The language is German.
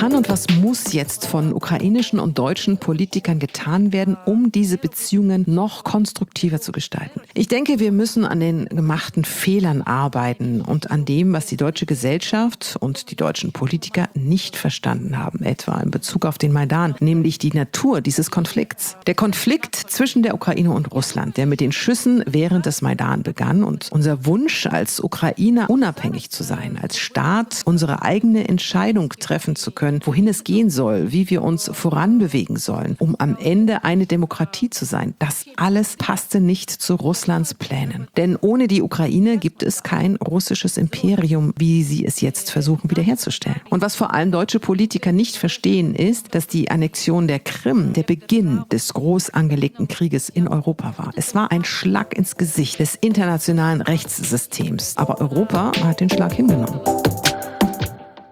kann und was muss jetzt von ukrainischen und deutschen Politikern getan werden, um diese Beziehungen noch konstruktiver zu gestalten? Ich denke, wir müssen an den gemachten Fehlern arbeiten und an dem, was die deutsche Gesellschaft und die deutschen Politiker nicht verstanden haben, etwa in Bezug auf den Maidan, nämlich die Natur dieses Konflikts. Der Konflikt zwischen der Ukraine und Russland, der mit den Schüssen während des Maidan begann und unser Wunsch als Ukrainer unabhängig zu sein, als Staat unsere eigene Entscheidung treffen zu können, wohin es gehen soll, wie wir uns voranbewegen sollen, um am Ende eine Demokratie zu sein. Das alles passte nicht zu Russlands Plänen. Denn ohne die Ukraine gibt es kein russisches Imperium, wie sie es jetzt versuchen wiederherzustellen. Und was vor allem deutsche Politiker nicht verstehen, ist, dass die Annexion der Krim der Beginn des groß angelegten Krieges in Europa war. Es war ein Schlag ins Gesicht des internationalen Rechtssystems. Aber Europa hat den Schlag hingenommen.